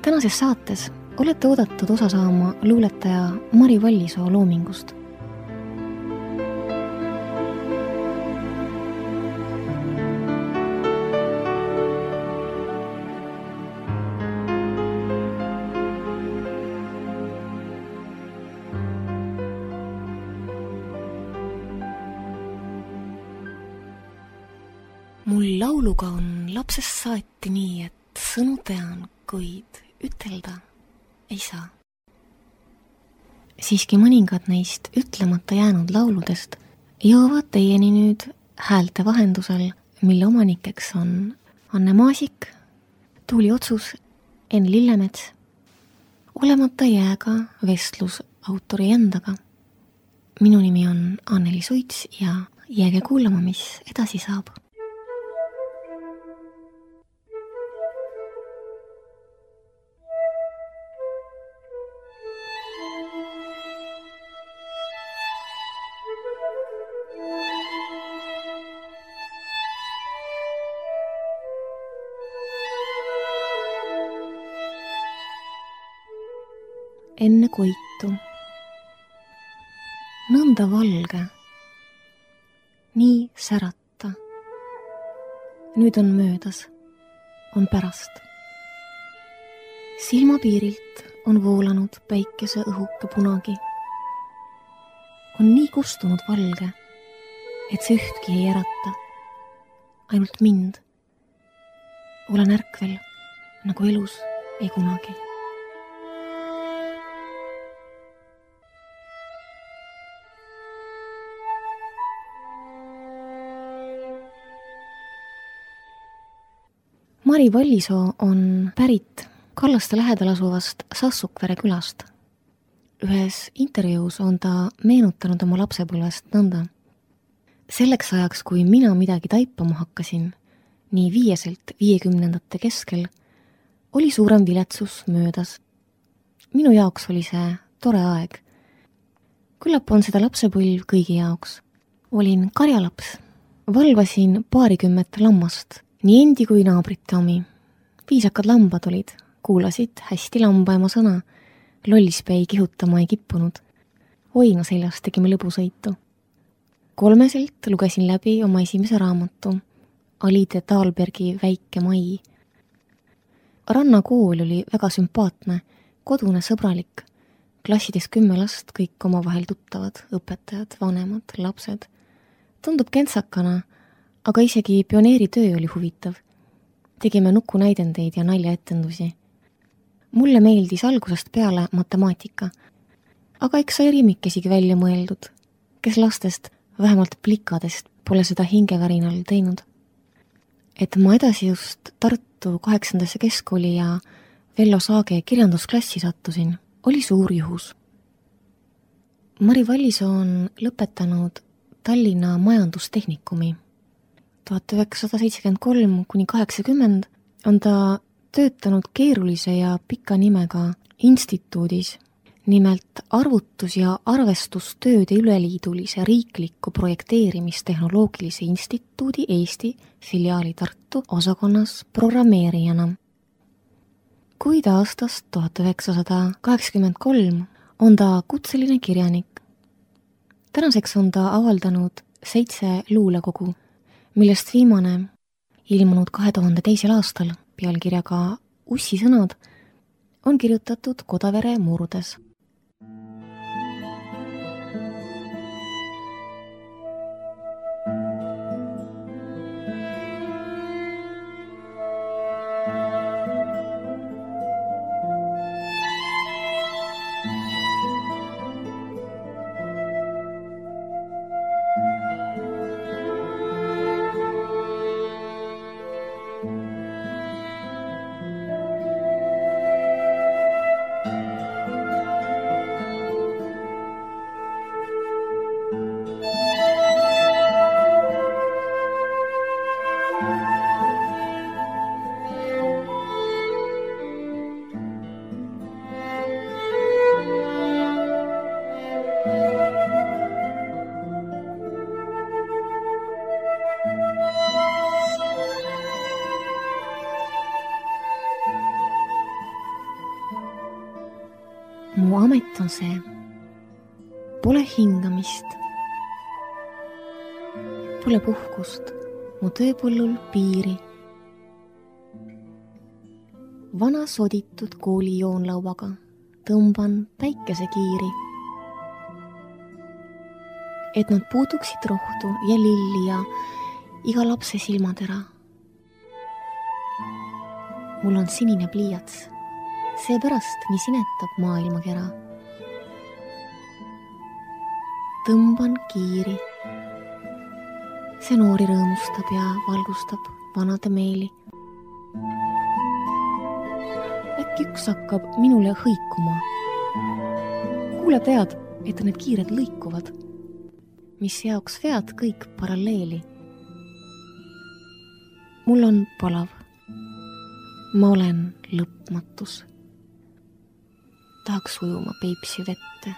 Tänases saates olete oodatud osa saama luuletaja Mari Vallisoo loomingust. Mul lauluga on lapsest saati nii, et sõnu tean, kuid ütelda ei saa. Siiski mõningad neist ütlemata jäänud lauludest jõuavad teieni nüüd häälte vahendusel, mille omanikeks on Anne Maasik, Tuuli Otsus, Enn Lillemets, olemata jääga vestlus autori endaga. Minu nimi on Anneli Suits ja jääge kuulama, mis edasi saab. Enne koitu. Nõnda valge. Nii särata. Nüüd on möödas. On pärast. Silmapiirilt on voolanud päikese õhuke punagi. On nii kustunud valge, et see ühtki ei ärata. Ainult mind. Olen ärkvel, nagu elus ei kunagi. Mari Vallisoo on pärit Kallaste lähedal asuvast Sassukvere külast. Ühes intervjuus on ta meenutanud oma lapsepõlvest nõnda. Selleks ajaks, kui mina midagi taipama hakkasin, nii 50ndate keskel, oli suurem viletsus möödas. Minu jaoks oli see tore aeg. Küllap on seda lapsepõlv kõigi jaoks. Olin karjalaps, valvasin 20 lammast, nii endi kui naabrite omi. Viisakad lambad olid, kuulasid hästi lambaema sõna, lollispei kihutama ei kippunud. Oina seljas tegime lõbusõitu. 3 lugesin läbi oma esimese raamatu, Alide Taalbergi Väike mai. Rannakool oli väga sümpaatne, kodune sõbralik. Klassides 10 last, kõik omavahel tuttavad, õpetajad, vanemad, lapsed. Tundub kentsakana, aga isegi pioneeritöö oli huvitav. Tegime nukunäidendeid ja naljaetendusi. Mulle meeldis algusest peale matemaatika, aga eks sai rimikesigi välja mõeldud, kes lastest, vähemalt plikadest, pole seda hingevärinal teinud. Et ma edasi just Tartu 8. keskkooli ja Vello Saage kirjandusklassi sattusin, oli suur juhus. Mari Vallisoo on lõpetanud Tallinna majandustehnikumi. 1973–80 on ta töötanud keerulise ja pika nimega instituudis, nimelt Arvutus- ja arvestustööde üleliidulise riikliku projekteerimistehnoloogilise instituudi Eesti filiaali Tartu osakonnas programmeerijana. Kuid aastast 1983 on ta kutseline kirjanik. Tänaseks on ta avaldanud 7 luulekogu, millest viimane, ilmunud 2002. aastal pealkirjaga Ussisõnad, on kirjutatud Kodavere murdes. mu amet on see. Pole hingamist. Pole puhkust, mu tööpõllul piiri. Vana soditud kooli joonlauaga tõmban päikesekiiri. Et nad puuduksid rohtu ja lilli ja iga lapse silmatera. Mul on sinine pliiats, seepärast nii sinetab maailmakera. Tõmban kiiri. See noori rõõmustab ja valgustab vanade meeli. Äkki üks hakkab minule hõikuma. Kuule tead, et need kiired lõikuvad, mis jaoks vead kõik paralleeli. Mul on palav. Ma olen lõpmatus. Tahaks ujuma Peipsi vette.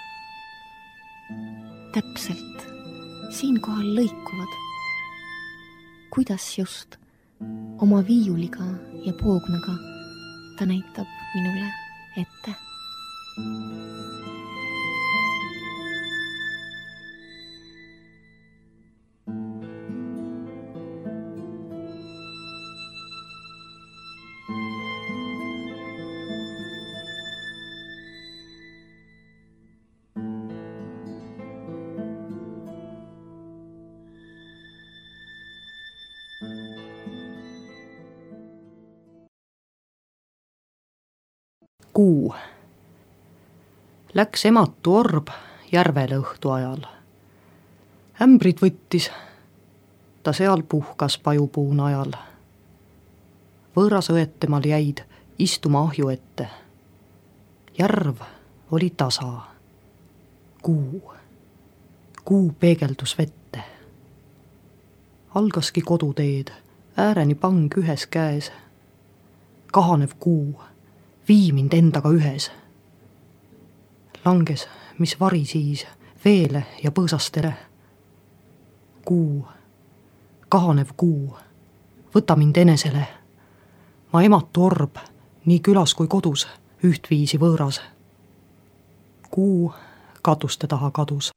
Täpselt, siinkohal lõikuvad. Kuidas just oma viiuliga ja poognaga ta näitab minule ette. Kuu. Läks ematu orb järvele õhtu ajal. Ämbrid võttis, ta seal puhkas pajupuu najal. Võõras õed temal jäid istuma ahju ette. Järv oli tasa. Kuu peegeldus vette. Algaski koduteed, ääreni pang ühes käes. Kahanev kuu. Vii mind endaga ühes. Langes, mis vari siis, veele ja põõsastele. Kuu, kahanev kuu, võta mind enesele. Ma ematu orb, nii külas kui kodus, ühtviisi võõras. Kuu katuste taha kadus.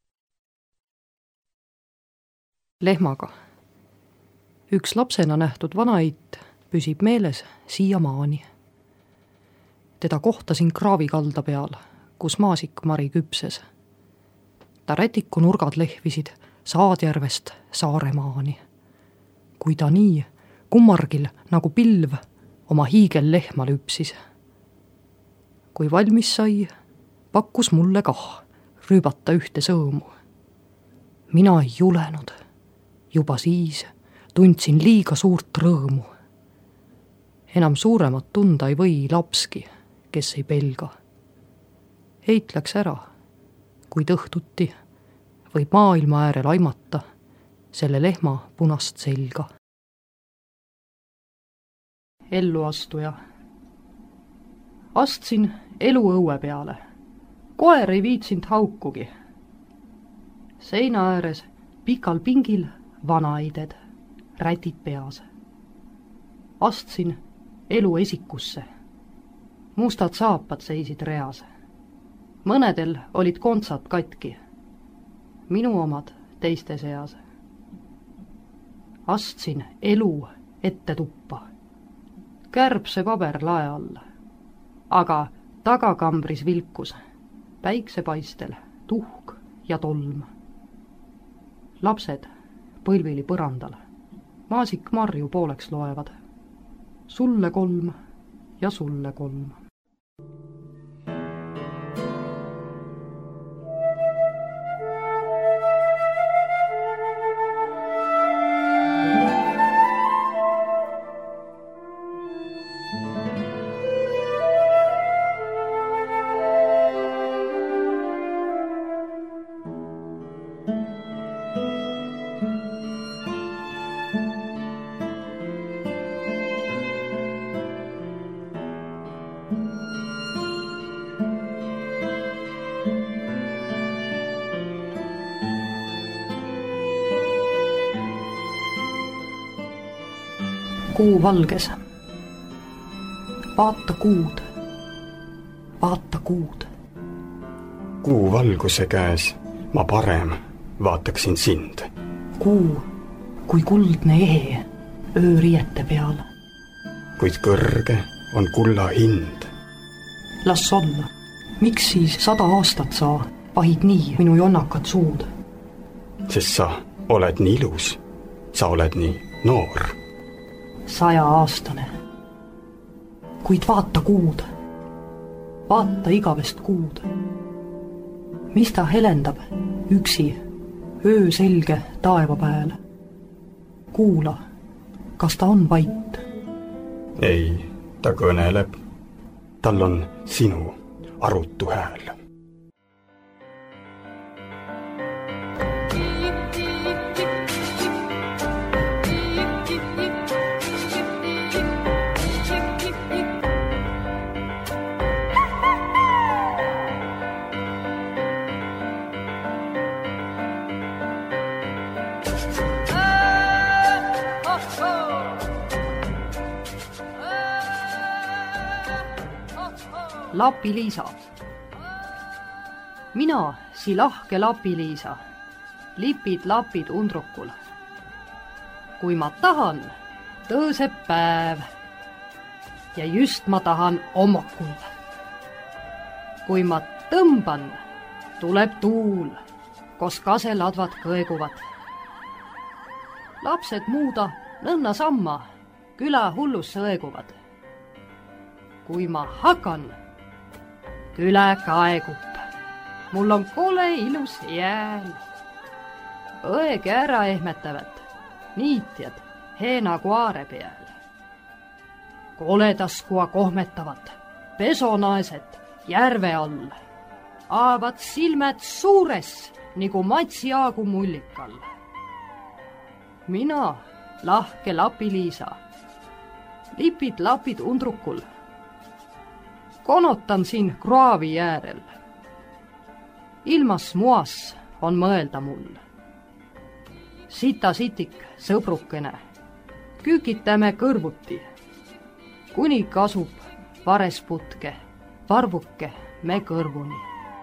Lehmaga. Üks lapsena nähtud vanaeit püsib meeles siiamaani. Teda kohtasin kraavikalda peal, kus maasikmari küpses. Ta rätiku nurgad lehvisid Saadjärvest Saaremaani. Kui ta nii kummargil nagu pilv oma hiigellehma lüpsis. Kui valmis sai, pakkus mulle kah rüübata ühte sõõmu. Mina ei julenud. Juba siis tundsin liiga suurt rõõmu. Enam suuremat tunda ei või lapski, kes ei pelga. Heit läks ära, kuid õhtuti võib maailma äärel aimata selle lehma punast selga. Elluastuja. Astsin elu õue peale. Koer ei viitsinud haukugi. Seina ääres pikal pingil vanaided, rätid peas. Astsin elu esikusse. Mustad saapad seisid reas. Mõnedel olid kontsad katki. Minu omad teiste seas. Astsin elu ette tuppa. Kärbse paber lae all. Aga tagakambris vilkus. Päiksepaistel tuhk ja tolm. Lapsed põlvili põrandal. Maasik marju pooleks loevad. Sulle 3 ja sulle 3. Kuu valges. Vaata kuud. vaata kuud. Kuu valguse käes ma parem vaataksin sind. Kuu kui kuldne ehe ööriiete peal. Kuid kõrge on kulla hind. Las olla, miks siis 100 aastat sa vahid nii minu jonnakad suud? Sest sa oled nii ilus, sa oled nii noor. 100-aastane. Kuid vaata kuud. Vaata igavest kuud. Mis ta helendab üksi ööselge taeva pääl? Kuula, kas ta on vait? Ei, ta kõneleb. Tal on sinu arutu hääl. Lapi-Liisa. Mina, si lahke Lapi-Liisa, lipid-lapid undrukul. Kui ma tahan, tõõseb päev ja just ma tahan ommokul. Kui ma tõmban, tuleb tuul, koos kaseladvad kõeguvad. Lapsed muuda nõnna samma, küla hullusse õeguvad. Kui ma hakan, küla kaegub. Mul on kole ilus jääl. Õege ära ehmetavad niitjad heenakuaare peal. Koletaskua kohmetavad pesonaised järve all. Aavad silmed suures nagu Matsi Aagu mullikal. Mina, lahke Lapi-Liisa, lipid-lapid undrukul. Konotan siin kraavi jäärel. Ilmas muas on mõelda mul. Sita-sitik, sõbrukene, kükitame kõrvuti. Kuni kasub varesputke, varvuke me kõrvuni.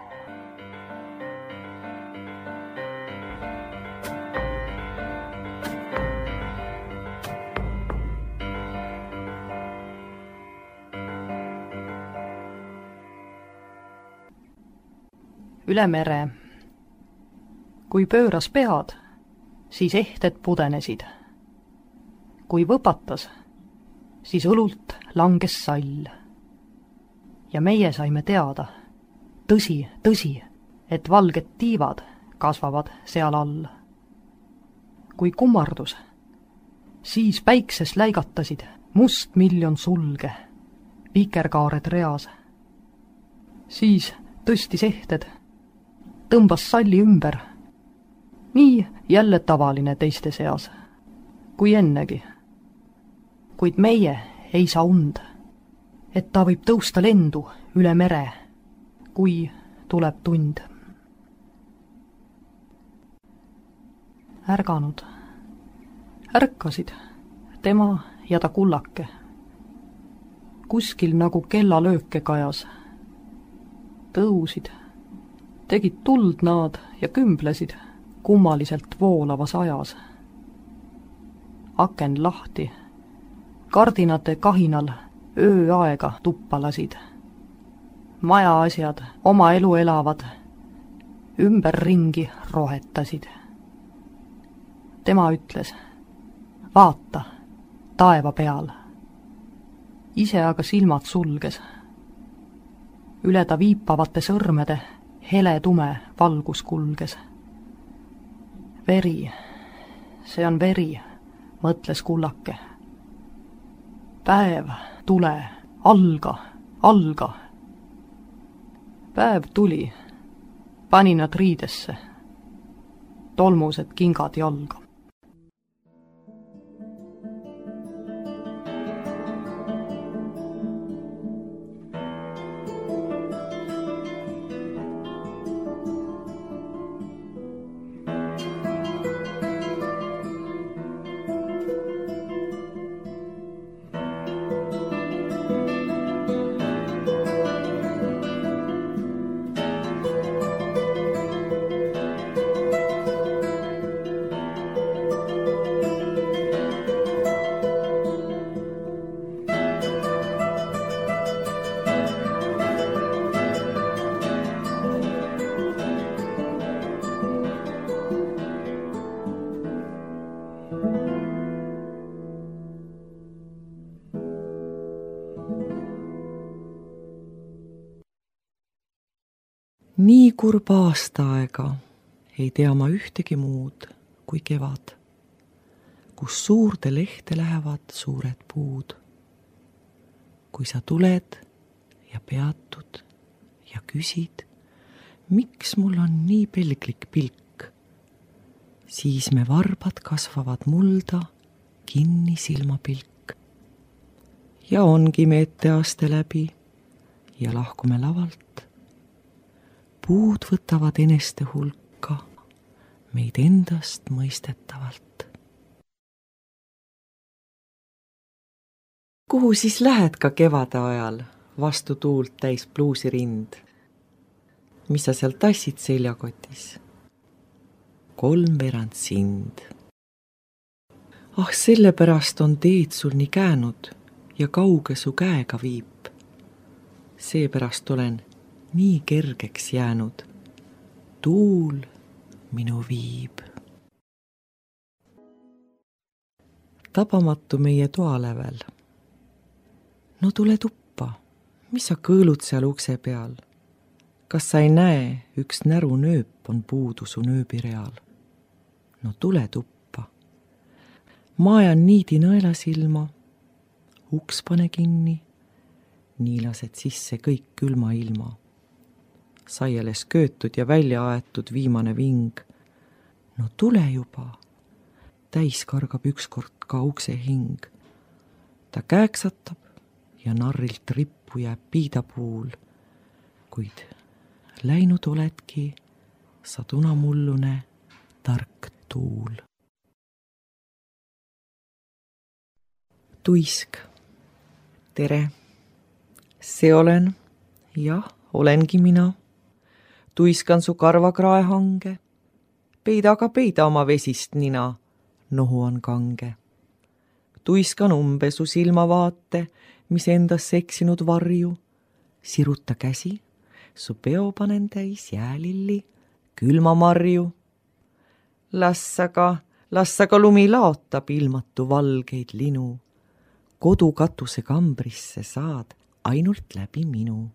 Üle mere. Kui pööras pead, siis ehted pudenesid. Kui võpatas, siis õlult langes sall. Ja meie saime teada, tõsi, et valged tiivad kasvavad seal all. Kui kummardus, siis päikses läigatasid must miljon sulge, vikerkaared reas. Siis tõstis ehted, tõmbas salli ümber, nii jälle tavaline teiste seas, kui ennegi. Kuid meie ei saa und, et ta võib tõusta lendu üle mere, kui tuleb tund. Ärganud, ärkasid tema ja ta kullake, kuskil nagu kellalööke kajas, tõusid, tegid tuld nad ja kümblesid kummaliselt voolavas ajas. Aken lahti, kardinate kahinal ööaega tuppa lasid. Maja asjad oma elu elavad, ümberringi rohetasid. Tema ütles, vaata, taeva peal. Ise aga silmad sulges. Üle ta viipavate sõrmede hele tume valgus kulges. Veri, see on veri, mõtles kullake. Päev, tule, alga. Päev tuli, pani nad riidesse, tolmused kingad jalga. nii kurb aastaaega ei tea ma ühtegi muud kui kevad, kus suurde lehte lähevad suured puud. Kui sa tuled ja peatud ja küsid, miks mul on nii pelglik pilk, siis me varbad kasvavad mulda kinni silmapilk. Ja ongi me etteaste läbi ja lahkume lavalt. Puud võtavad eneste hulka meid endast mõistetavalt. Kuhu siis lähed ka kevade ajal vastu tuult täis pluusirind? Mis sa seal tassid seljakotis? 3/4 sind. Ah, sellepärast on teed sul nii käänud ja kauge su käega viib. Seepärast olen nii kergeks jäänud. Tuul minu viib. Tabamatu meie toalävel. No tule tuppa, mis sa kõõlud seal ukse peal? Kas sa ei näe, üks närunööp on puudu su nööbireal? No tule tuppa. Ma ajan niidi nõela silma, uks pane kinni, nii lased sisse kõik külma ilma. Sai alles köötud ja välja aetud viimane ving. No tule juba, täis kargab ükskord ka ukse hing. Ta kääksatab ja narrilt rippu jääb piidapuul, kuid läinud oledki sa tunamullune tark tuul. Tuisk. Tere. See olen, jah, olengi mina. Tuiskan su karvakraehange. Peida aga peida oma vesist nina, nohu on kange. Tuiskan umbe su silmavaate, mis endas eksinud varju. Siruta käsi, su peo panen täis jäälilli, külmamarju. Las aga lumi laotab ilmatu valgeid linu. Kodukatuse kambrisse saad ainult läbi minu.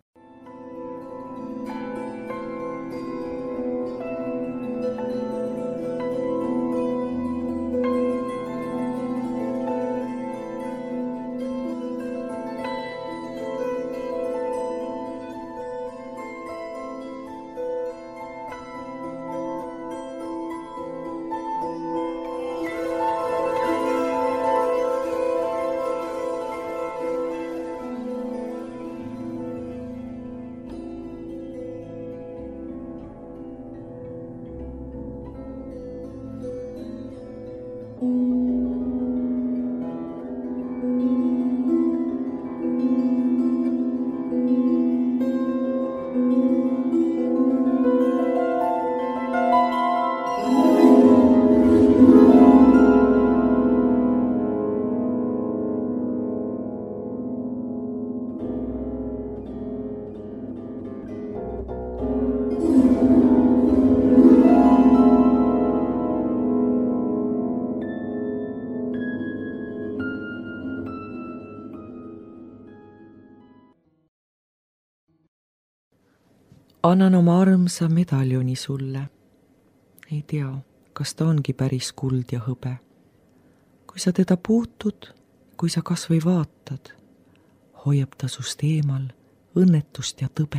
Annan oma armsa medaljoni sulle. Ei tea, kas ta ongi päris kuld ja hõbe. Kui sa teda puutud, kui sa kas või vaatad, hoiab ta sust eemal õnnetust ja tõbe.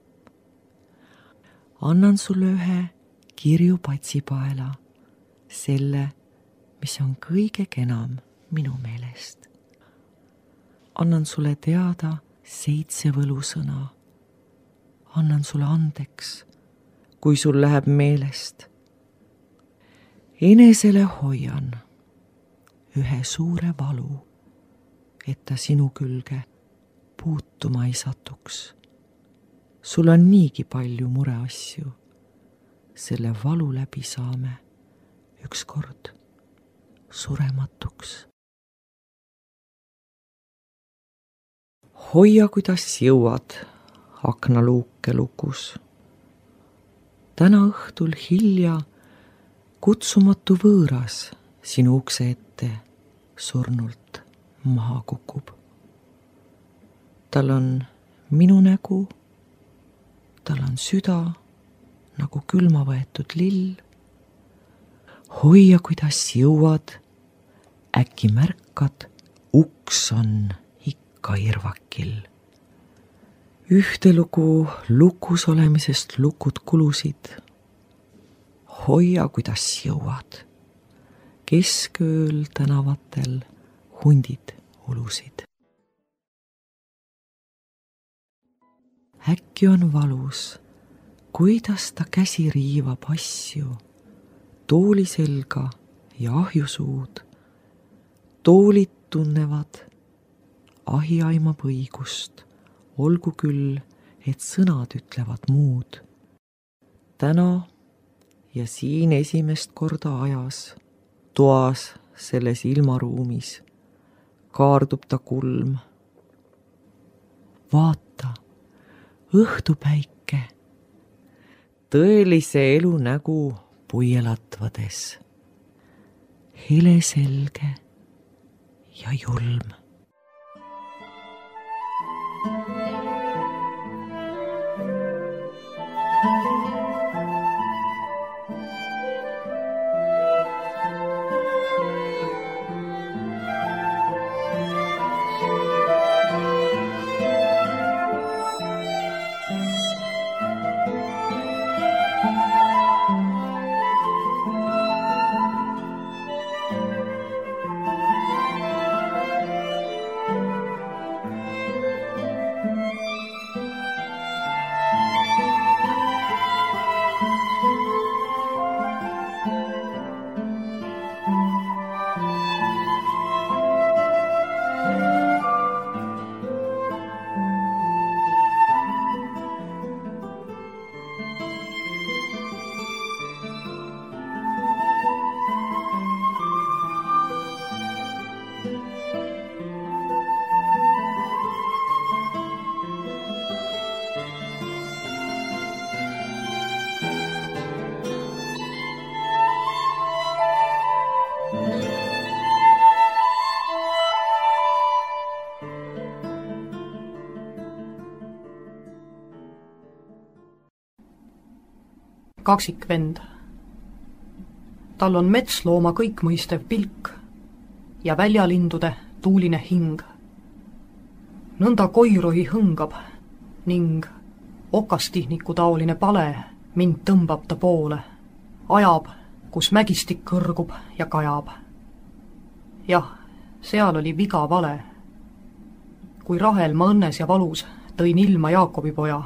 Annan sulle ühe kirju patsipaela, selle, mis on kõige kenam minu meelest. Annan sulle teada 7 võlusõna. Annan sulle andeks, kui sul läheb meelest. Enesele hoian ühe suure valu, et ta sinu külge puutuma ei satuks. Sul on niigi palju mureasju. Selle valu läbi saame ükskord surematuks. Hoia, kuidas jõuad aknaluuke lukus. Täna õhtul hilja kutsumatu võõras sinu ukse ette surnult maha kukub. Tal on minu nägu, tal on süda nagu külma võetud lill. Hoia, kuidas jõuad, äkki märkad, uks on ikka irvakil. Ühte lugu lukus olemisest lukud kulusid. Hoia, kuidas jõuad, keskööl tänavatel hundid ulusid. Äkki on valus, kuidas ta käsi riivab asju, tooli selga ja ahjusuud. Toolid tunnevad, ahi aimab õigust, olgu küll, et sõnad ütlevad muud. Täna ja siin esimest korda ajas, toas selles ilmaruumis, kaardub ta kulm. Vaata, õhtupäike, tõelise elu nägu puielatvades, hele selge ja julm. Kaksikvend. Tal on metslooma kõikmõistev pilk ja väljalindude tuuline hing. Nõnda koirohi hõngab ning okastihniku taoline pale mind tõmbab ta poole, ajab, kus mägistik kõrgub ja kajab. Jah, seal oli viga vale. Kui Rahel ma õnnes ja valus tõin ilma Jaakobi poja.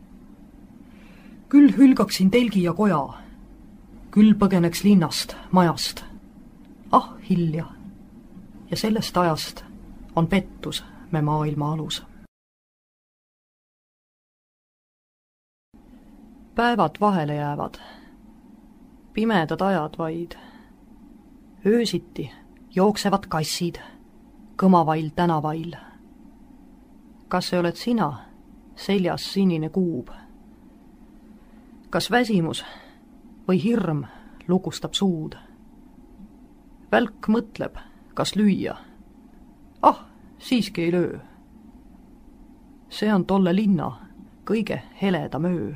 Küll hülgaksin telgi ja koja, küll põgeneks linnast, majast. Ah, hilja. Ja sellest ajast on pettus me maailma alus. Päevad vahele jäävad, pimedad ajad vaid. Öösiti jooksevad kassid, kõmavail tänavail. Kas see oled sina, seljas sinine kuub? Kas väsimus või hirm lugustab suud? Välk mõtleb, kas lüüa. Ah, siiski ei löö. See on tolle linna kõige heledam öö.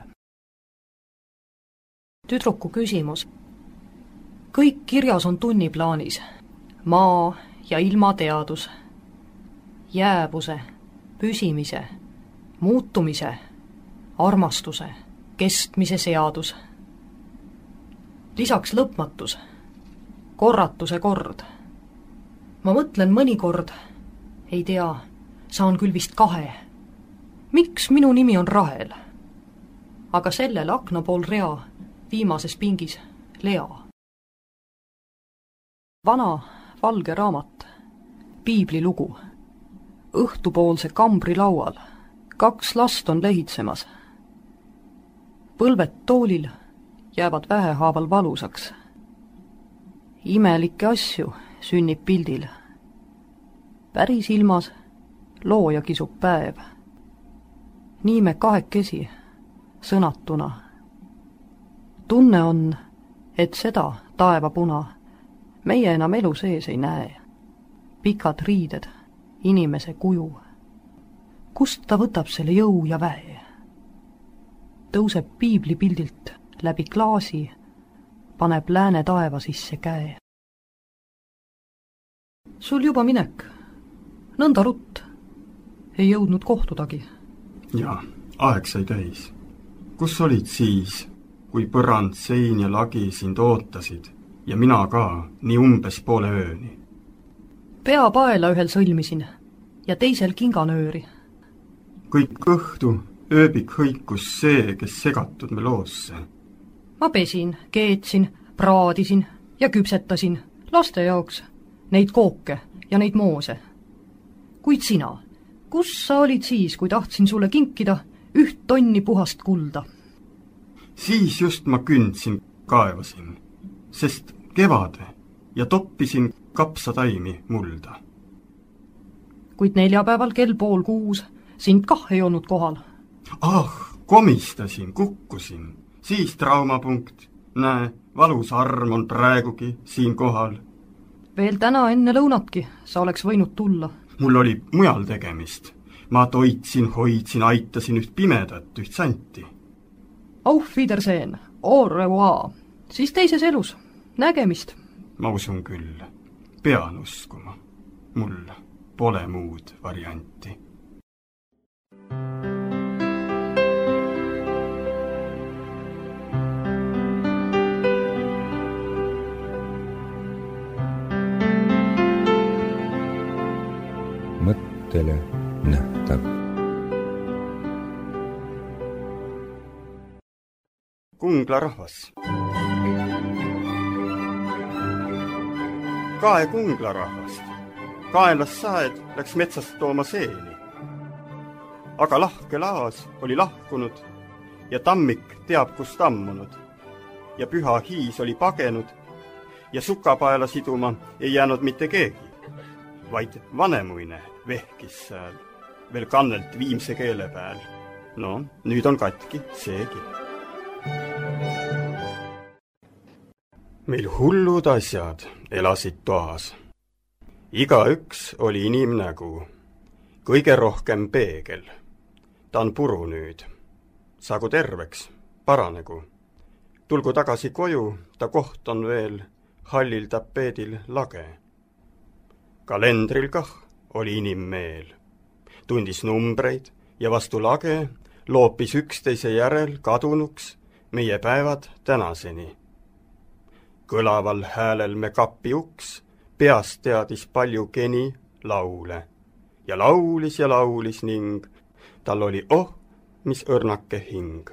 Tüdruku küsimus. Kõik kirjas on tunniplaanis. Maa ja ilmateadus. Jäävuse, püsimise, muutumise, armastuse, kestmise seadus. Lisaks lõpmatus, korratuse kord. Ma mõtlen mõnikord, ei tea, saan küll vist 2. Miks minu nimi on Rahel? Aga sellel akna pool rea, viimases pingis Lea. Vana valge raamat, piiblilugu. Õhtupoolse kambri laual 2 last on lehitsemas. Põlved toolil jäävad vähehaaval valusaks. Imelikke asju sünnib pildil. Päris ilmas looja kisub päev. Nii me kahekesi, sõnatuna. Tunne on, et seda taevapuna meie enam elu sees ei näe. Pikad riided, inimese kuju. Kust ta võtab selle jõu ja väe? Tõuseb piiblipildilt läbi klaasi paneb lääne taeva sisse käe. Sul juba minek, nõnda rutt, ei jõudnud kohtudagi. Jaa, aeg sai täis. Kus olid siis, kui põrand, sein ja lagi sind ootasid ja mina ka nii umbes poole ööni? Pea paela ühel sõlmisin ja teisel kinganööri. Kõik õhtu ööbik hõikus see, kes segatud me loosse. Ma pesin, keetsin, praadisin ja küpsetasin laste jaoks neid kooke ja neid moose. Kuid sina, kus sa olid siis, kui tahtsin sulle kinkida 1 tonni puhast kulda? Siis just ma kündsin, kaevasin, sest kevade ja toppisin kapsataimi mulda. Kuid neljapäeval kell 5:30 sind kah ei olnud kohal. Komistasin, kukkusin, siis traumapunkt. Näe, valus arm on praegugi siin kohal. Veel täna enne lõunatki sa oleks võinud tulla. Mul oli mujal tegemist. Ma toitsin, hoidsin, aitasin üht pimedat, üht santi. Auf Wiedersehen, au revoir. Siis teises elus. Nägemist. Ma usun küll. Pean uskuma. Mul pole muud varianti. Mõttele nähtav. Kungla rahvas. Kae Kungla rahvast. Kaelas saed läks metsast tooma seeni. Aga lahke laas oli lahkunud ja tammik teab kust ammunud. Ja püha hiis oli pagenud ja sukapaela siduma ei jäänud mitte keegi. Vaid vanemuine vehkis sääl, veel kannelt viimse keele peal. No, nüüd on katki seegi. Meil hullud asjad elasid toas. Igaüks oli inimnägu, kõige rohkem peegel. Ta on puru nüüd. Saagu terveks, paranegu. Tulgu tagasi koju, ta koht on veel hallil tapeedil lage. Kalendril kah oli inimmeel. Tundis numbreid ja vastu lage loopis üksteise järel kadunuks meie päevad tänaseni. Kõlaval häälel me kapi uks, peast teadis palju geni laule. Ja laulis ning tal oli mis õrnake hing.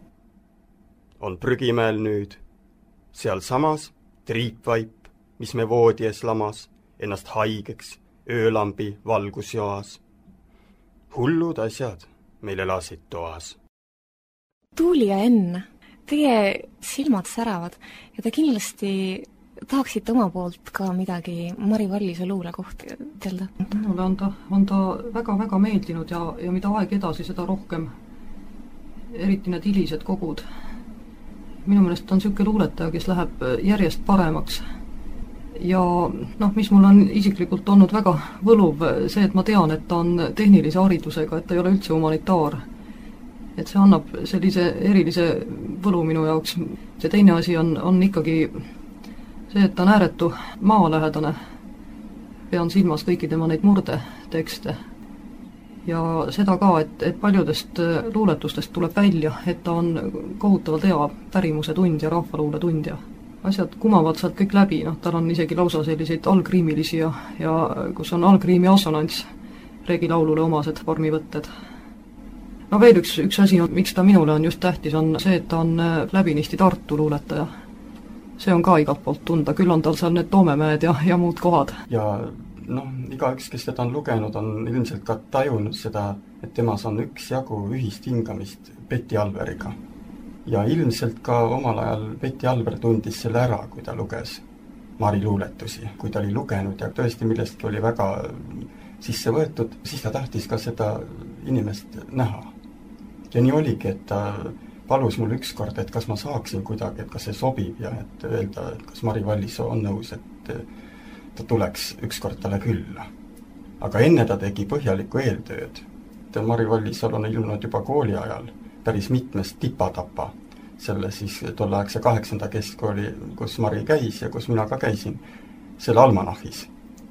On prügimäel nüüd, seal samas triipvaip, mis me voodi ees lamas, ennast haigeks öölambi valgusjoas. Hullud asjad meil elasid toas. Tuuli ja Enn, teie silmad säravad ja te kindlasti tahaksite oma poolt ka midagi Mari Vallise luule kohta ütelda. Minule on ta väga-väga meeldinud ja mida aeg edasi, seda rohkem, eriti need hilised kogud. Minu meelest on niisugune luuletaja, kes läheb järjest paremaks. Ja mis mul on isiklikult olnud väga võluv see, et ma tean, et ta on tehnilise haridusega, et ta ei ole üldse humanitaar. Et see annab sellise erilise võlu minu jaoks. See teine asi on ikkagi see, et ta on ääretu maalähedane. Pean silmas kõiki tema neid murdetekste. Ja seda ka, et paljudest luuletustest tuleb välja, et ta on kohutavalt hea pärimuse tund ja rahvaluule tundja. Asjad kumavad sealt kõik läbi, tal on isegi lausa selliseid algriimilisi ja kus on algriimi assonants, regilaulule omased vormivõtted. Veel üks asi, miks ta minule on just tähtis, on see, et ta on läbinisti Tartu luuletaja. See on ka igalt poolt tunda, küll on tal seal need Toomemäed ja muud kohad. Ja igaüks, kes seda on lugenud, on ilmselt ka tajunud seda, et temas on üksjagu ühist hingamist Betty Alberiga. Ja ilmselt ka omal ajal Betty Alber tundis selle ära, kui ta luges Mari luuletusi. Kui ta oli lugenud ja tõesti millestki oli väga sisse võetud, siis ta tahtis ka seda inimest näha. Ja nii oligi, et ta palus mul ükskord, et kas ma saaksin kuidagi, et kas see sobib ja et öelda, et kas Mari Vallis on nõus, et ta tuleks ükskord talle külla. Aga enne ta tegi põhjalikku eeltööd. Mari Vallis on ilmunud juba kooli ajal päris mitmest tipatapa selle siis tolleaegse 8. keskkooli, kus Mari käis ja kus mina ka käisin, selle almanahis.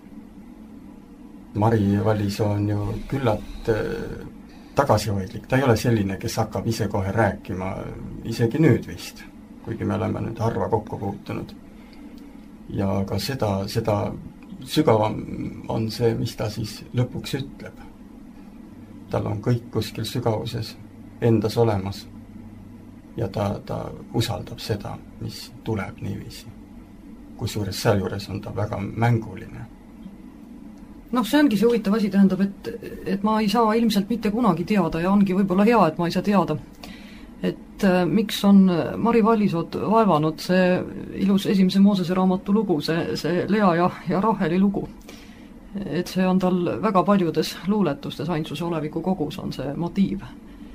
Mari Vallisoo on ju küllalt tagasihoidlik, ta ei ole selline, kes hakkab ise kohe rääkima, isegi nüüd vist, kuigi me oleme nüüd harva kokku puutunud. Ja ka seda sügavam on see, mis ta siis lõpuks ütleb. Tal on kõik kuskil sügavuses endas olemas ja ta usaldab seda, mis tuleb niiviisi. Kusjuures sealjuures on ta väga mänguline. See ongi see huvitav asi, tähendab, et ma ei saa ilmselt mitte kunagi teada ja ongi võib-olla hea, et ma ei saa teada. Et miks on Mari Vallisood vaevanud see ilus esimese Moosese raamatu lugu, see Lea ja Raheli lugu. Et see on tal väga paljudes luuletustes, Ainsuse oleviku kogus on see motiiv.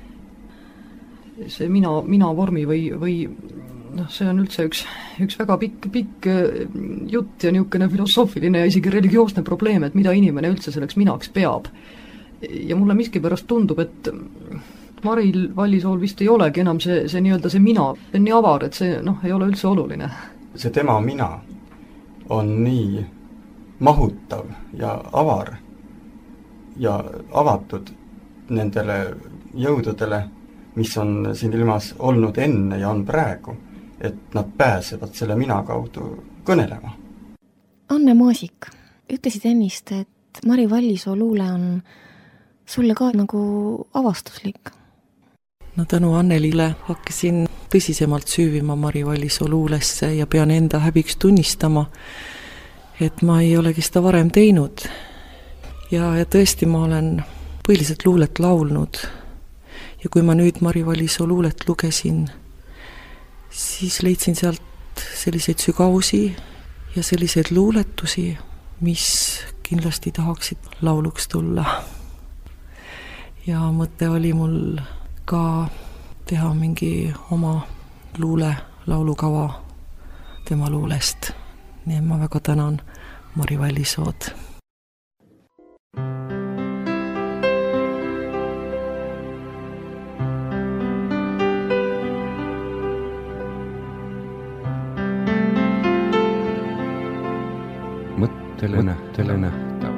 See mina vormi või see on üldse üks väga pikk jutt ja niisugune filosoofiline ja isegi religioosne probleem, et mida inimene üldse selleks minaks peab. Ja mulle miskipärast tundub, et Maril Vallisool vist ei olegi enam see nii-öelda see mina. See on nii avar, et see ei ole üldse oluline. See tema mina on nii mahutav ja avar ja avatud nendele jõududele, mis on siin ilmas olnud enne ja on praegu, et nad pääsevad selle mina kaudu kõnelema. Anne Maasik, ütlesid ennist, et Mari Vallisoo luule on sulle ka nagu avastuslik. Tänu Annelile hakkasin tõsisemalt süüvima Mari Vallisoo luulesse ja pean enda häbiks tunnistama, et ma ei olegi seda varem teinud. Ja tõesti ma olen põhiliselt luulet laulnud. Ja kui ma nüüd Mari Vallisoo luulet lugesin, siis leidsin sealt selliseid sügavusi ja selliseid luuletusi, mis kindlasti tahaksid lauluks tulla. Ja mõte oli mul ka teha mingi oma laulukava tema luulest. Nii ma väga tänan Mari Vallisood. Mõttele nähtav.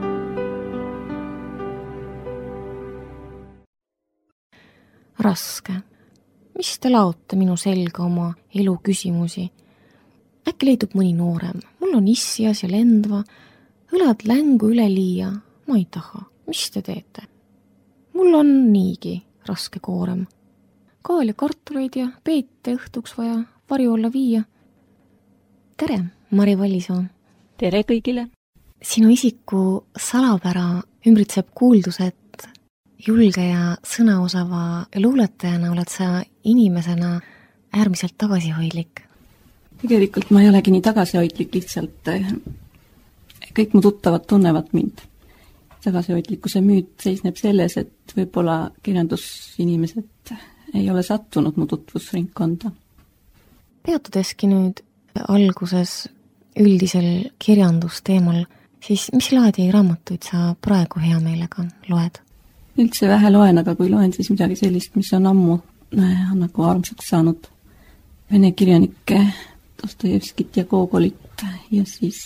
Raske. Mis te laote minu selga oma elu küsimusi? Äkki leidub mõni noorem. Mul on issias ja lendva. Õlad längu üle liia. Ma ei taha. Mis te teete? Mul on niigi raske koorem. Kaal ja kartuleid ja peete õhtuks vaja varju olla viia. Tere, Mari Vallisoo. Tere kõigile! Sinu isiku salapära ümbritseb kuuldus, et julge ja sõnaosava luuletajana oled sa inimesena äärmiselt tagasihoidlik. Tegelikult ma ei olegi nii tagasihoidlik, lihtsalt kõik mu tuttavad tunnevad mind. Tagasihoidlikkuse müüt seisneb selles, et võib-olla kirjandusinimesed ei ole sattunud mu tutvusringkonda. Peatudeski nüüd alguses üldisel kirjandusteemal, siis mis laadi raamatuid sa praegu hea meelega loed? Üldse vähe loen, aga kui loen, siis midagi sellist, mis on ammu nagu armsaks saanud. Vene kirjanikke, Dostojevskit ja Gogolit ja siis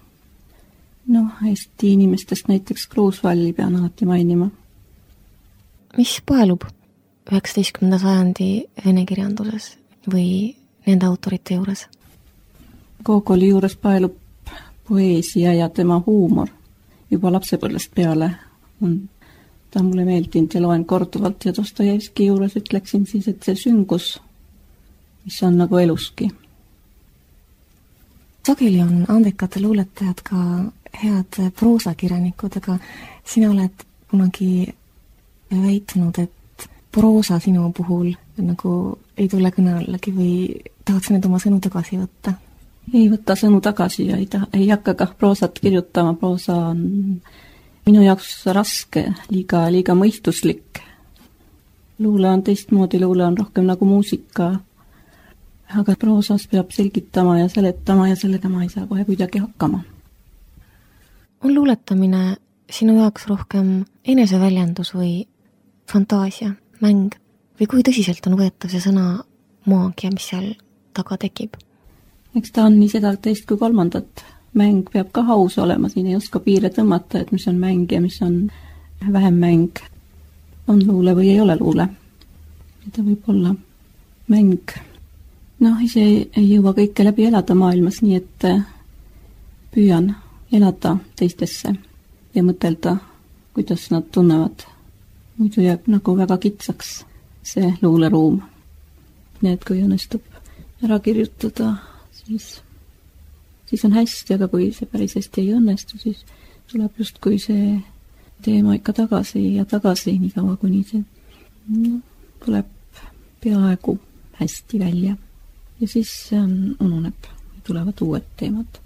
Eesti inimestest näiteks Kruusvalli pean alati mainima. Mis paelub 19. sajandi vene kirjanduses või nende autorite juures? Gogoli juures paelub poeesia ja tema huumor. Juba lapsepõlvest peale on ta mulle meeldinud ja loen korduvalt ja Dostojevski juures ütleksin siis, et see süngus, mis on nagu eluski. Sageli on andekad luuletajad ka head proosakirjanikud, aga sina oled kunagi väitnud, et proosa sinu puhul nagu ei tule kõne allagi või tahad sa nüüd oma sõnu tagasi võtta? Ei võta sõnu tagasi ja ei hakka ka proosat kirjutama. Proosa on minu jaoks raske, liiga mõistuslik. Luule on teistmoodi, luule on rohkem nagu muusika. Aga proosas peab selgitama ja seletama ja sellega ma ei saa kohe kuidagi hakkama. On luuletamine sinu jaoks rohkem eneseväljendus või fantaasia, mäng? Või kui tõsiselt on võetav see sõna maagia, mis seal taga tekib. Eks ta on nii seda teist kui kolmandat. Mäng peab ka aus olema, siin ei oska piire tõmmata, et mis on mäng ja mis on vähem mäng. On luule või ei ole luule. Ta võib olla mäng. Noh, ise ei jõua kõike läbi elada maailmas, nii et püüan elada teistesse ja mõtelda, kuidas nad tunnevad. Muidu jääb nagu väga kitsaks see luuleruum. Need, kui õnnestub ära kirjutada, siis on hästi, aga kui see päris hästi ei õnnestu, siis tuleb just kui see teema ikka tagasi ja tagasi, nii kaua kuni see tuleb peaaegu hästi välja. Ja siis ununeb, tulevad uued teemad.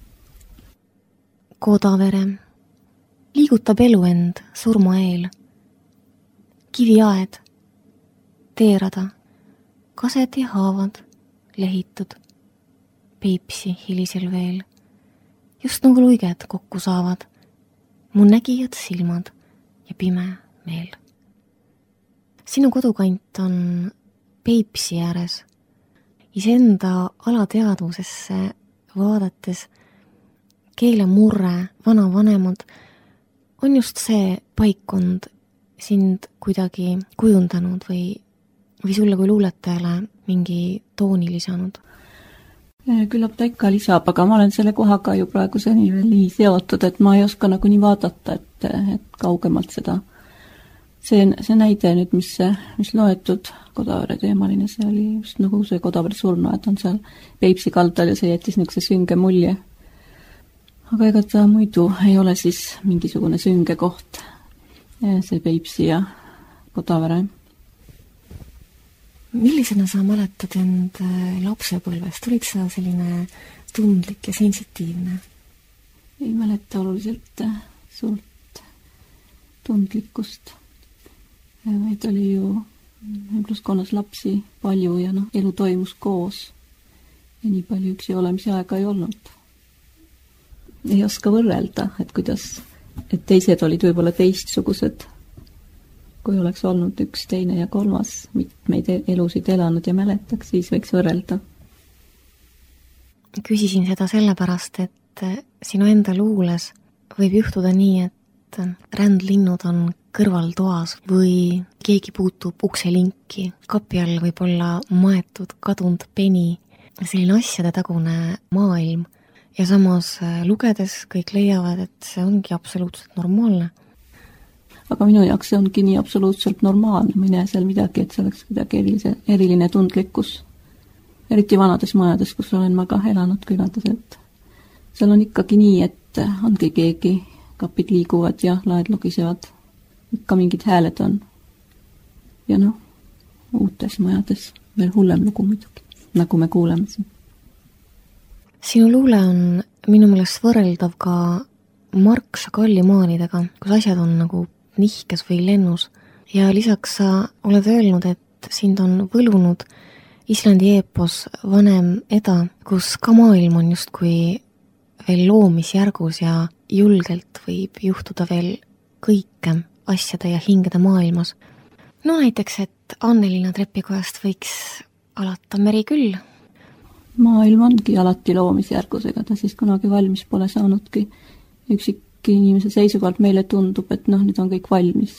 Kodavere liigutab elu end surma eel. Kiviaed, teerada, kased ja haavad lehitud. Peipsi hilisel veel, just nagu luiged kokku saavad, mu nägijad silmad ja pime meel. Sinu kodukant on Peipsi ääres. Iseenda alateadvusesse vaadates keelemurre, vanavanemad on just see paikkond sind kuidagi kujundanud või sulle kui luuletajale mingi tooni lisanud? Küllap ta ikka lisab, aga ma olen selle kohaga ju praegu seni veel nii seotud, et ma ei oska nagu nii vaadata, et kaugemalt seda. See näide nüüd, mis loetud Kodavere teemaline, see oli just nagu see Kodavere surnu, et on seal Peipsi kaldal ja see jättis niisuguse sünge mulje. Aga ega ta muidu ei ole siis mingisugune sünge koht, see Peipsi ja Kodavere. Millisena sa mäletad end lapsepõlvest? Olid sa selline tundlik ja sensitiivne? Ei mäleta oluliselt suurt tundlikkust. Meid oli ju ümbluskonnas lapsi palju ja elu toimus koos. Ja nii palju üksi olemise aega ei olnud. Ei oska võrrelda, et kuidas, et teised olid võib-olla teistsugused, kui oleks olnud üks, teine ja kolmas, mitmeid elusid elanud ja mäletaks, siis võiks võrrelda. Küsisin seda sellepärast, et sinu enda luules võib juhtuda nii, et rändlinnud on kõrval toas või keegi puutub ukselinki. Kapi all võib olla maetud, kadunud peni, selline asjade tagune maailm. Ja samas lugedes kõik leiavad, et see ongi absoluutselt normaalne. Aga minu jaoks see ongi nii absoluutselt normaalne. Ma ei näe seal midagi, et see oleks kuidagi eriline tundlikkus. Eriti vanades majades, kus olen ma ka elanud külades, et seal on ikkagi nii, et ongi keegi, kapid liiguvad ja laed logisevad. Ikka mingid hääled on. Ja uutes majades veel hullem lugu muidugi, nagu me kuuleme siin. Sinu luule on minu meelest võrreldav ka Mark Chagall'i maanidega, kus asjad on nagu nihkes või lennus. Ja lisaks sa oled öelnud, et sind on võlunud Islandi eepos Vanem Eda, kus ka maailm on justkui veel loomisjärgus ja julgelt võib juhtuda veel kõike asjade ja hingede maailmas. Näiteks, et Annelina trepikojast võiks alata meri küll. Maailm ongi alati loomisjärgus, ega ta siis kunagi valmis pole saanudki. Üksik inimese seisukohalt meile tundub, et nüüd on kõik valmis.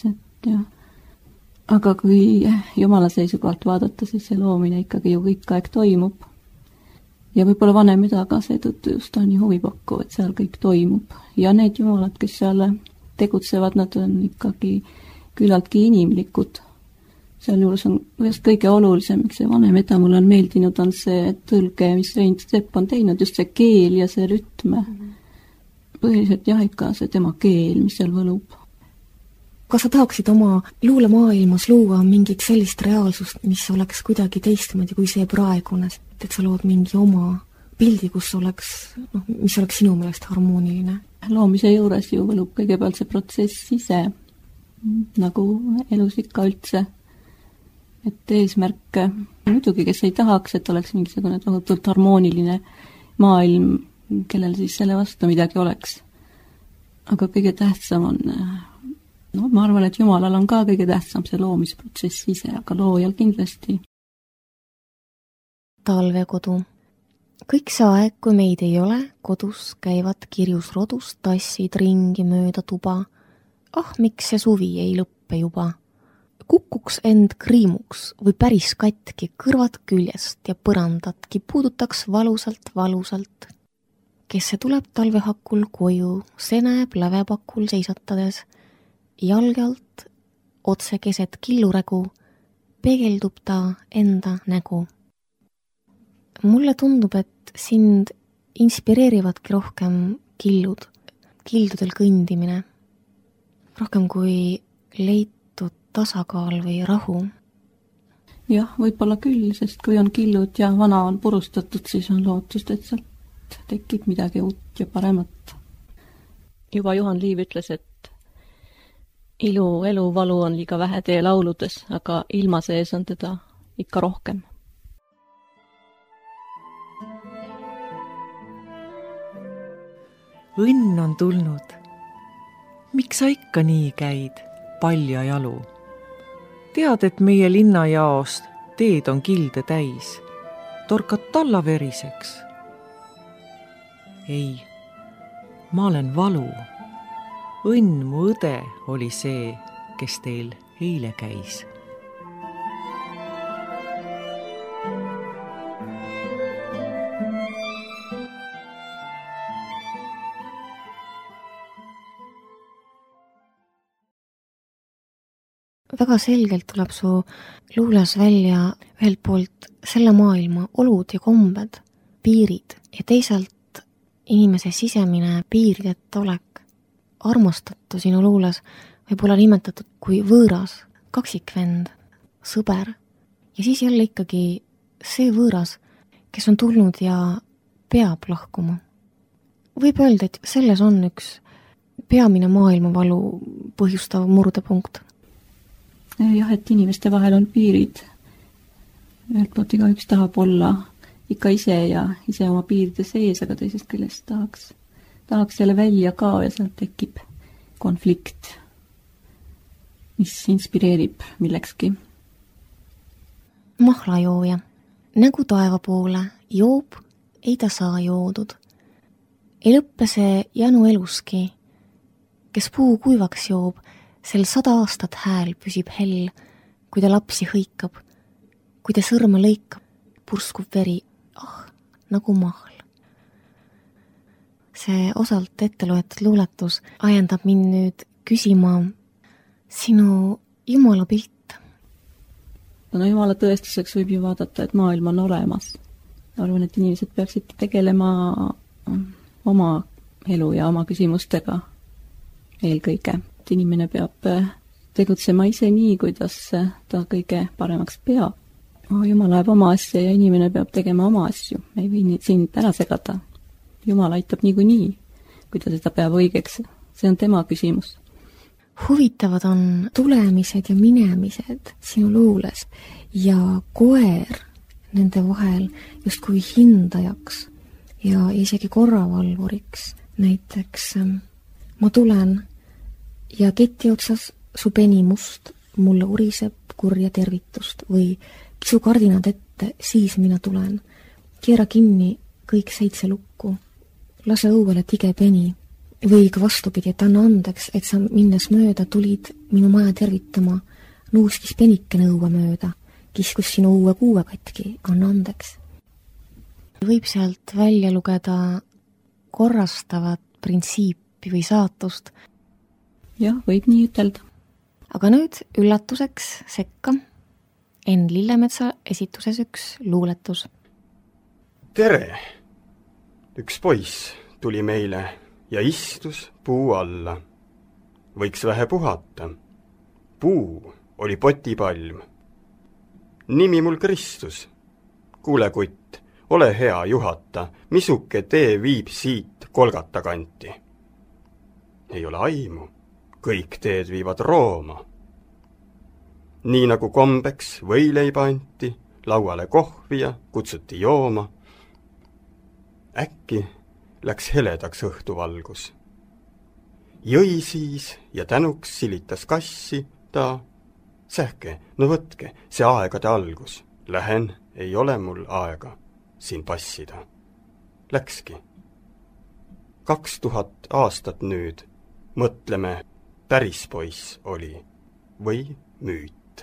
Aga kui Jumala seisukohalt vaadata, siis see loomine ikkagi ju kõik aeg toimub. Ja võib-olla Vanem Eda ka seetõttu just on nii huvipakkuv, et seal kõik toimub. Ja need jumalad, kes seal tegutsevad, nad on ikkagi küllaltki inimlikud. Seal juures on just kõige olulisem, miks see Vanem Eda mulle on meeldinud, on see tõlge, mis Rein Stepp on teinud, just see keel ja see rütme. Põhiliselt ikka see tema keel, mis seal võlub. Kas sa tahaksid oma luulemaailmas luua mingit sellist reaalsust, mis oleks kuidagi teistmoodi kui see praegune, et sa lood mingi oma pildi, kus oleks, mis oleks sinu meelest harmooniline? Loomise juures ju võlub kõigepealt see protsess ise, nagu elus ikka üldse. Et eesmärk, muidugi, kes ei tahaks, et oleks mingisugune tohutult harmooniline maailm, kellel siis selle vastu midagi oleks. Aga kõige tähtsam on, ma arvan, et Jumalal on ka kõige tähtsam see loomisprotsess ise, aga loojal kindlasti talvekodu. Kõik see aeg, kui meid ei ole, kodus käivad kirjus rodus tassid ringi mööda tuba. Ah, miks see suvi ei lõppe juba? Kukuks end kriimuks või päris katki kõrvad küljest ja põrandatki puudutaks valusalt. Kes see tuleb talvehakul koju, see näeb lävepakul seisatades. Jalge alt, otse keset killuregu, peegeldub ta enda nägu. Mulle tundub, et sind inspireerivadki rohkem kildudel kõndimine. Rohkem kui leitud tasakaal või rahu. Jah, võib-olla küll, sest kui on killud ja vana on purustatud, siis on lootust, et sealt tekib midagi uut ja paremat. Juba Juhan Liiv ütles, et eluvalu on liiga vähe teie lauludes, aga ilma sees on teda ikka rohkem. Õnn on tulnud. Miks sa ikka nii käid, palja jalu? Tead, et meie linnajaost teed on kilde täis. Torkad talla veriseks. Ei, ma olen valu. Õnn mu õde oli see, kes teil eile käis. Väga selgelt tuleb su luules välja ühelt poolt selle maailma olud ja kombed, piirid ja teisalt inimese sisemine piirideta olek. Armastatu sinu luules võib olla nimetatud kui võõras, kaksikvend, sõber ja siis jälle ikkagi see võõras, kes on tulnud ja peab lahkuma. Võib öelda, et selles on üks peamine maailmavalu põhjustav murdepunkt. Jah, et inimeste vahel on piirid. Ühelt poolt igaüks tahab olla ikka ise ja ise oma piiride sees, aga teisest küljest tahaks jälle välja ka ja sealt tekib konflikt, mis inspireerib millekski. Mahlajooja. Nägu taeva poole, joob, ei ta saa joodud. Ei lõppe see janu eluski, kes puu kuivaks joob, sel 100 aastat hääl püsib hell, kui ta lapsi hõikab, kui ta sõrme lõikab, purskub veri, nagu mahl. See osalt ette loetud luuletus ajendab mind nüüd küsima sinu Jumala pilt. No Jumala tõestuseks võib ju vaadata, et maailm on olemas. Arvan, et inimesed peaksid tegelema oma elu ja oma küsimustega eelkõige. Inimene peab tegutsema ise nii, kuidas ta kõige paremaks peab. Jumal ajab oma asja ja inimene peab tegema oma asju. Me ei või siin ära segada. Jumal aitab niikuinii, kui ta seda peab õigeks. See on tema küsimus. Huvitavad on tulemised ja minemised sinu luules ja koer nende vahel justkui hindajaks ja isegi korravalvuriks. Näiteks ma tulen ja keti otsas su penimust mulle uriseb kurja tervitust või kisu kardinad ette, siis mina tulen. Keera kinni kõik 7 lukku. Lase õuele tige peni. Või ka vastupidi, et anna andeks, et sa minnes mööda tulid minu maja tervitama. Nuuskis penikene õue mööda. Kiskus sinu uue kuue katki, anna andeks. Võib sealt välja lugeda korrastavat printsiipi või saatust. Jah, võib nii ütelda. Aga nüüd üllatuseks sekka Enn Lillemetsa esituses üks luuletus. Tere! Üks poiss tuli meile ja istus puu alla. Võiks vähe puhata. Puu oli potipalm. Nimi mul Kristus. Kuule, kutt, ole hea juhata, misuke tee viib siit Kolgata kanti. Ei ole aimu. Kõik teed viivad Rooma. Nii nagu kombeks võileiba anti, lauale kohvi ja kutsuti jooma. Äkki läks heledaks õhtuvalgus. Jõi siis ja tänuks silitas kassi ta. Sähke, no võtke, see aegade algus. Lähen, ei ole mul aega siin passida. Läkski. 2000 aastat nüüd, mõtleme, päris poiss oli või müüt.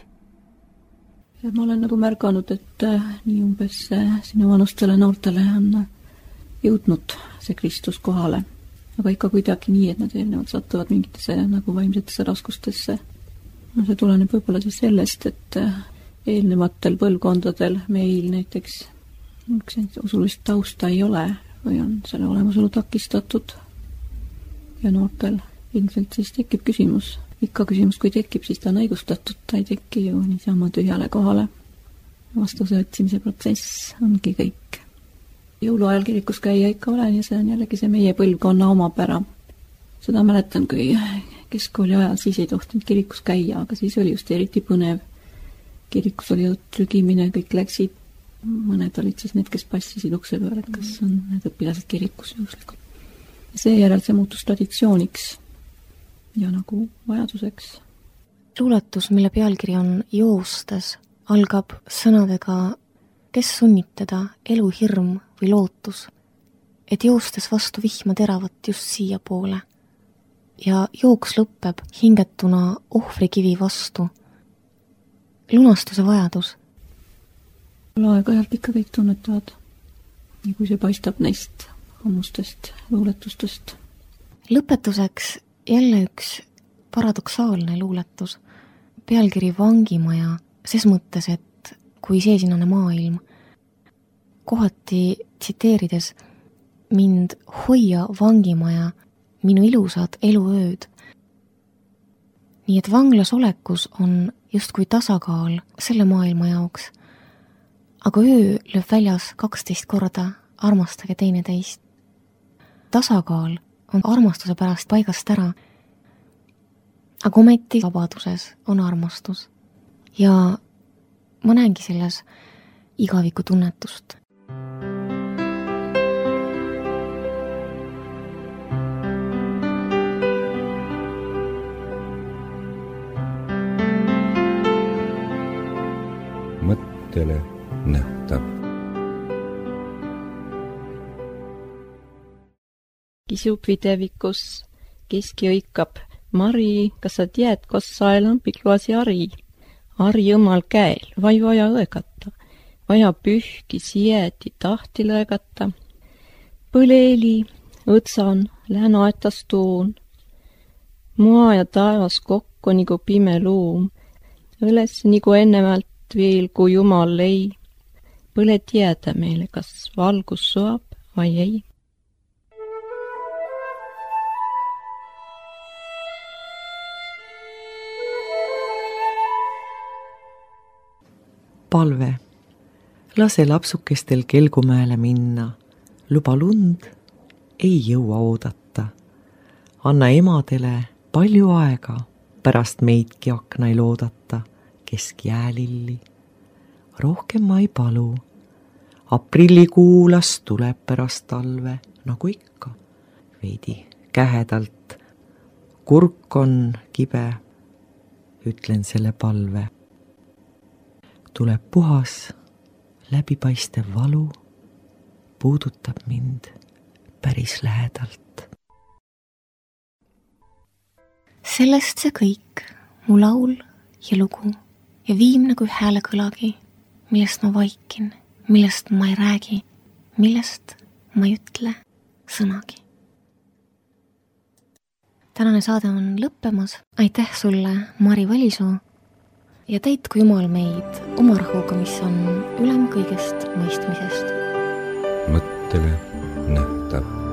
Ma olen nagu märganud, et nii umbes sinu vanustele noortele on jõudnud see Kristus kohale, aga ikka kuidagi nii, et nad eelnevalt satuvad mingitesse nagu vaimsetesse raskustesse. No see tuleneb võib-olla siis sellest, et eelnevatel põlvkondadel meil näiteks usulist tausta ei ole või on selle olemasolu takistatud ja noortel ilmselt siis tekib küsimus. Ikka küsimus, kui tekib, siis ta on õigustatud, ta ei teki ju niisama tühjale kohale. Vastuse otsimise protsess ongi kõik. Jõuluajal kirikus käia ikka olen ja see on jällegi see meie põlvkonna omapära. Seda mäletan, kui keskkooli ajal siis ei tohtinud kirikus käia, aga siis oli just eriti põnev. Kirikus oli trügimine, kõik läksid. Mõned olid siis need, kes passisid ukse peal, et kas on need õpilased kirikus juhuslikult. Seejärel see muutus traditsiooniks ja nagu vajaduseks. Luuletus, mille pealkiri on Joostes, algab sõnadega, kes sunnib teda eluhirm või lootus, et joostes vastu vihma teravat just siia poole. Ja jooks lõppeb hingetuna ohvrikivi vastu. Lunastuse vajadus. Aeg-ajalt ikka kõik tunnetavad, nii kui see paistab neist ammustest luuletustest. Lõpetuseks jälle üks paradoksaalne luuletus. Pealkiri Vangimaja, ses mõttes, et kui seesinane maailm. Kohati tsiteerides mind hoia vangimaja, minu ilusad eluööd. Nii et vanglas olekus on justkui tasakaal selle maailma jaoks. Aga öö lööb väljas 12 korda, armastage teineteist. Tasakaal on armastuse pärast paigast ära, aga ometi vabaduses on armastus. Ja ma näengi selles igaviku tunnetust. Mõttele nähtav. Kisub videvikus, keski õikab. Mari, kas sa tead, kas sael on pikluasi Ari? Ari õmmal käel, vai vaja õegata. Vaja pühki, sieti, tahti lõegata. Põleeli, õtsan, lähen aetas tuun. Maa ja taevas kokku nagu pime luum. Õles nagu ennemalt veel, kui Jumal lei. Põle tiedä meile, kas valgus soab vai ei. Palve. Lase lapsukestel Kelgumäele minna. Luba lund ei jõua oodata. Anna emadele palju aega pärast meidki aknail oodata, kesk jäälilli. Rohkem ma ei palu. Aprillikuulas tuleb pärast talve, nagu ikka, veidi kähedalt. Kurk on kibe, ütlen selle palve. Tuleb puhas, läbipaistev valu, puudutab mind päris lähedalt. Sellest see kõik, mu laul ja lugu ja viimne kui häälekõlagi, millest ma vaikin, millest ma ei räägi, millest ma ei ütle sõnagi. Tänane saade on lõppemas. Aitäh sulle, Mari Valisoo, ja täitku Jumal meid oma rahuga, mis on ülem kõigest mõistmisest. Mõttele nähtav.